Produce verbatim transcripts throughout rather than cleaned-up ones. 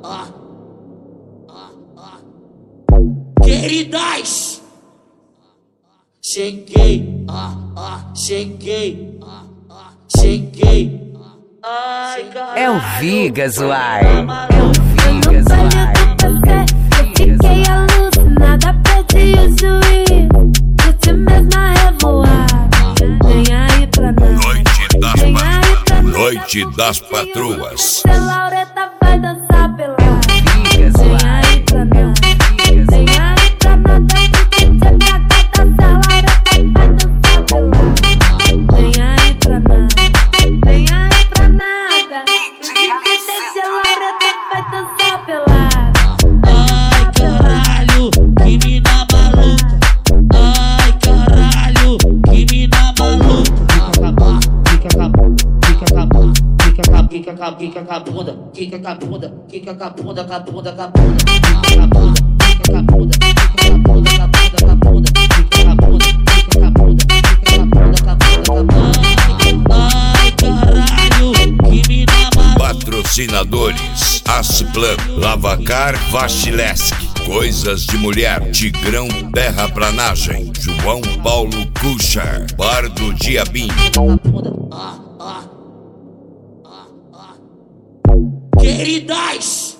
ah, ah, ah. Queridas, cheguei, ah, ah, cheguei, ah, ah, cheguei. Ai, caralho. É o Vigas, uai. É o Vigas, uai. Eu fiquei alucinada, perdi o juiz. Você mesma revoar. Vem aí pra nós. Noite das, Vem aí pra nós. Noite das Patroas. Você, Laureta, vai dançar pela. Vigas, Vem uai. aí pra nós. Vem aí pra nós. Você me agata, Laureta, vai dançar pela. Vem aí pra nós. Vem aí pra nada. Deixa a Laureta, vai dançar pela. Ai, caralho, que mina maluca. Ai, caralho, que mina maluca. Fica com a bunda, fica com a bunda, fica com a fica com a bunda, fica com a bunda, fica com a bunda, com a bunda, com a bunda, fica com a bunda, fica com a bunda, fica com a bunda, com a bunda, com a bunda, fica com a bunda, fica com a bunda, fica com a bunda, com a bunda, com a bunda. Ai, caralho, que mina maluca. Patrocinadores: Asplan, Lavacar, Vachilesk, Coisas de Mulher, Tigrão Terraplanagem, João Paulo Cuchar, Bar do Diabinho. Ah, ah, ah, ah. Queridas,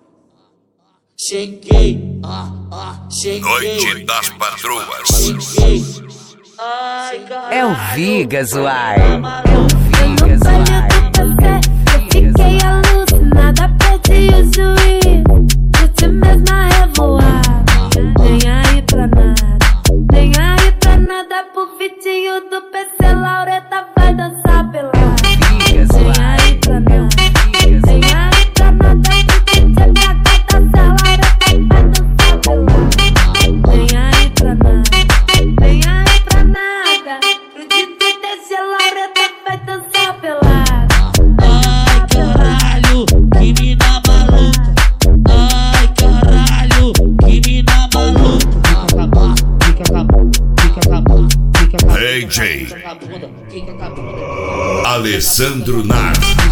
cheguei, ah, ah, cheguei. Noite das Patroas. Cheguei. Ai, caralho. É o Vigas, uai. É o Vigas, Olha uai. do café, eu fiquei alucinada, perdi o juiz. Você mesma revoar. Vem aí pra nada, vem aí pra nada. Pro vitinho do P C, Laureta vai dançar pela. Vigas, Vem uai. aí pra nada, vem aí pra nada. Pro vitinho me agata, Laureta vai dançar pela. Vem aí pra nada, vem aí pra nada. Pro vitinho desse, Laureta vai dançar pela. Ai, caralho, que mina maluca. Ai, caralho, que mina maluca. Fica com a bunda, fica com a bunda, fica com a bunda, fica com a bunda, A J fica com a bunda, fica com a bunda. Alessandro Nar.